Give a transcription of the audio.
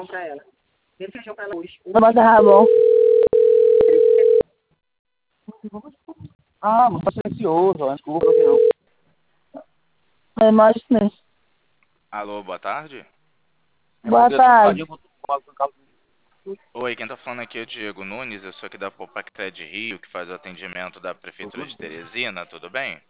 Vou botar rabão. Ah, mas tá silencioso, desculpa, não. Eu imaginei. Alô, boa tarde. Boa tarde. Oi, quem tá falando aqui é o Diego Nunes, eu sou aqui da Popacté de Rio, que faz o atendimento da Prefeitura de Teresina, tudo bem?